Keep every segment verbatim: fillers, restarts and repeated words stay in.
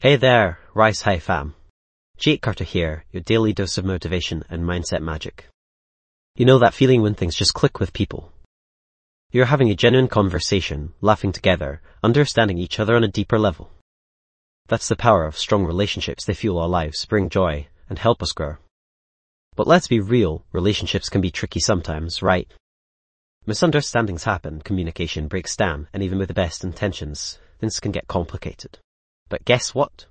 Hey there, Rise High fam. Jake Carter here, your daily dose of motivation and mindset magic. You know that feeling when things just click with people? You're having a genuine conversation, laughing together, understanding each other on a deeper level. That's the power of strong relationships. They fuel our lives, bring joy, and help us grow. But let's be real, relationships can be tricky sometimes, right? Misunderstandings happen, communication breaks down, and even with the best intentions, things can get complicated. But guess what?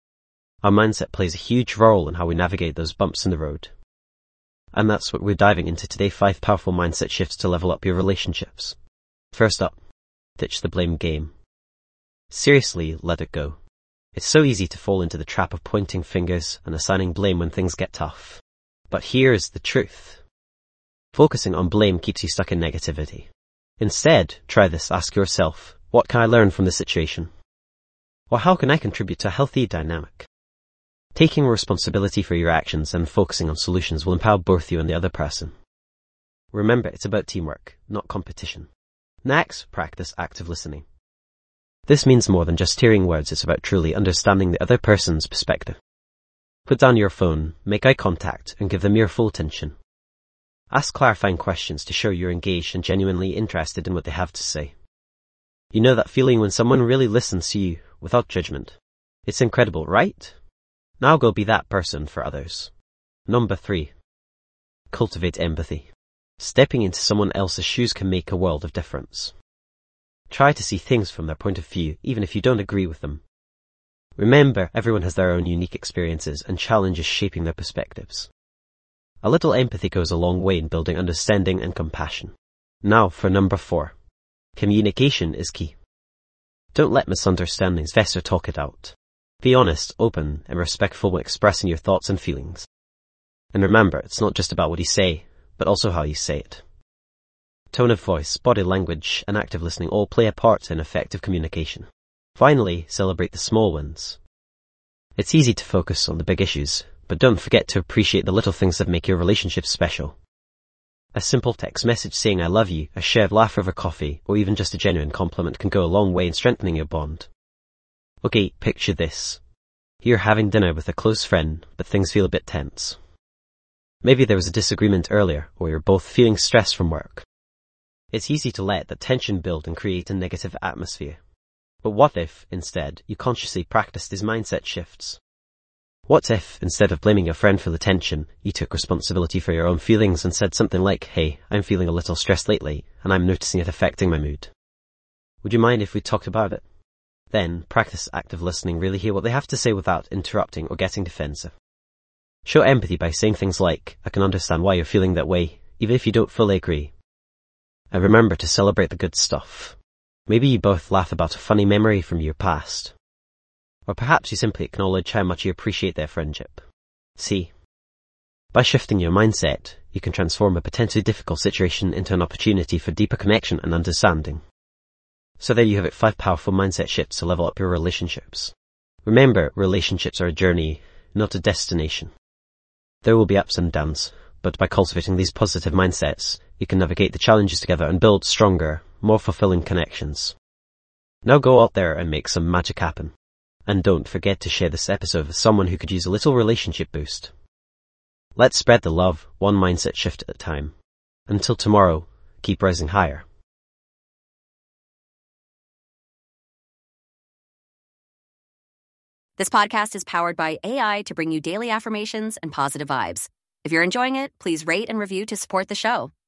Our mindset plays a huge role in how we navigate those bumps in the road. And that's what we're diving into today, five powerful mindset shifts to level up your relationships. First up, ditch the blame game. Seriously, let it go. It's so easy to fall into the trap of pointing fingers and assigning blame when things get tough. But here's the truth. Focusing on blame keeps you stuck in negativity. Instead, try this. Ask yourself, what can I learn from this situation? Or how can I contribute to a healthy dynamic? Taking responsibility for your actions and focusing on solutions will empower both you and the other person. Remember, it's about teamwork, not competition. Next, practice active listening. This means more than just hearing words. It's about truly understanding the other person's perspective. Put down your phone, make eye contact, and give them your full attention. Ask clarifying questions to show you're engaged and genuinely interested in what they have to say. You know that feeling when someone really listens to you without judgment? It's incredible, right? Now go be that person for others. Number three. Cultivate empathy. Stepping into someone else's shoes can make a world of difference. Try to see things from their point of view, even if you don't agree with them. Remember, everyone has their own unique experiences and challenges shaping their perspectives. A little empathy goes a long way in building understanding and compassion. Now for number four. Communication is key. Don't let misunderstandings fester. Talk it out. Be honest, open, and respectful when expressing your thoughts and feelings. And remember, it's not just about what you say, but also how you say it. Tone of voice, body language, and active listening all play a part in effective communication. Finally, celebrate the small wins. It's easy to focus on the big issues, but don't forget to appreciate the little things that make your relationship special. A simple text message saying I love you, a shared laugh over coffee, or even just a genuine compliment can go a long way in strengthening your bond. Okay, picture this. You're having dinner with a close friend, but things feel a bit tense. Maybe there was a disagreement earlier, or you're both feeling stressed from work. It's easy to let that tension build and create a negative atmosphere. But what if, instead, you consciously practice these mindset shifts? What if, instead of blaming your friend for the tension, you took responsibility for your own feelings and said something like, hey, I'm feeling a little stressed lately, and I'm noticing it affecting my mood. Would you mind if we talked about it? Then, practice active listening. Really hear what they have to say without interrupting or getting defensive. Show empathy by saying things like, I can understand why you're feeling that way, even if you don't fully agree. And remember to celebrate the good stuff. Maybe you both laugh about a funny memory from your past. Or perhaps you simply acknowledge how much you appreciate their friendship. See, by shifting your mindset, you can transform a potentially difficult situation into an opportunity for deeper connection and understanding. So there you have it, five powerful mindset shifts to level up your relationships. Remember, relationships are a journey, not a destination. There will be ups and downs, but by cultivating these positive mindsets, you can navigate the challenges together and build stronger, more fulfilling connections. Now go out there and make some magic happen. And don't forget to share this episode with someone who could use a little relationship boost. Let's spread the love, one mindset shift at a time. Until tomorrow, keep rising higher. This podcast is powered by A I to bring you daily affirmations and positive vibes. If you're enjoying it, please rate and review to support the show.